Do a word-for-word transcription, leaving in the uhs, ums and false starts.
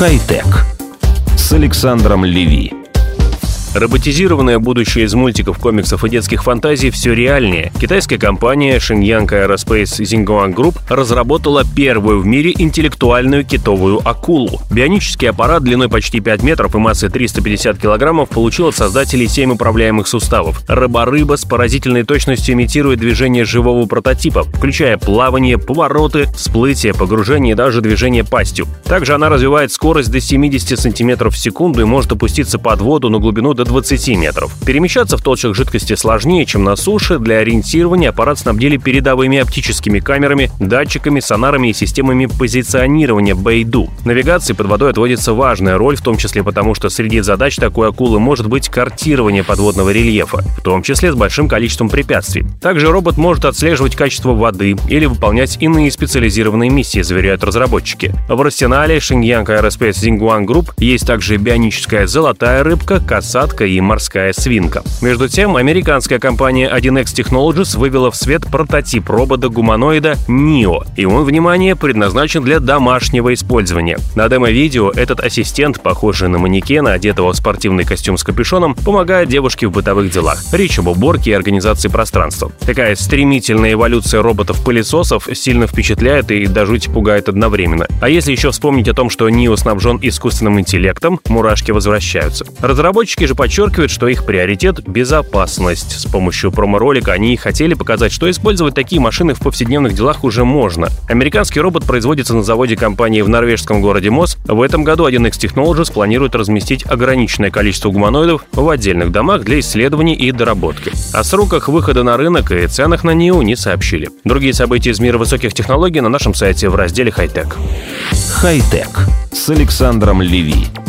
Хай-тек с Александром Леви. Роботизированное будущее из мультиков, комиксов и детских фантазий все реальнее. Китайская компания Shenyang Aerospace Xinguang Group разработала первую в мире интеллектуальную китовую акулу. Бионический аппарат длиной почти пять метров и массой триста пятьдесят килограммов получил от создателей семь управляемых суставов. Роборыба с поразительной точностью имитирует движение живого прототипа, включая плавание, повороты, всплытие, погружение и даже движение пастью. Также она развивает скорость до семьдесят сантиметров в секунду и может опуститься под воду на глубину до двадцати метров. Перемещаться в толщах жидкости сложнее, чем на суше. Для ориентирования аппарат снабдили передовыми оптическими камерами, датчиками, сонарами и системами позиционирования Бэйду. Навигации под водой отводится важная роль, в том числе потому, что среди задач такой акулы может быть картирование подводного рельефа, в том числе с большим количеством препятствий. Также робот может отслеживать качество воды или выполнять иные специализированные миссии, заверяют разработчики. В арсенале Shenyang Aerospace Xinguang Group есть также бионическая золотая рыбка, касатка и морская свинка. Между тем, американская компания один икс Technologies вывела в свет прототип робота-гуманоида Нио, и он, внимание, предназначен для домашнего использования. На демо-видео этот ассистент, похожий на манекена, одетого в спортивный костюм с капюшоном, помогает девушке в бытовых делах. Речь об уборке и организации пространства. Такая стремительная эволюция роботов-пылесосов сильно впечатляет и до жути пугает одновременно. А если еще вспомнить о том, что Нио снабжен искусственным интеллектом, мурашки возвращаются. Разработчики же подчеркивают, что их приоритет — безопасность. С помощью промо-ролика они хотели показать, что использовать такие машины в повседневных делах уже можно. Американский робот производится на заводе компании в норвежском городе Мос. В этом году один икс Technologies планирует разместить ограниченное количество гуманоидов в отдельных домах для исследований и доработки. О сроках выхода на рынок и ценах на Нио не сообщили. Другие события из мира высоких технологий на нашем сайте в разделе «Хай-тек». Хай-тек с Александром Леви.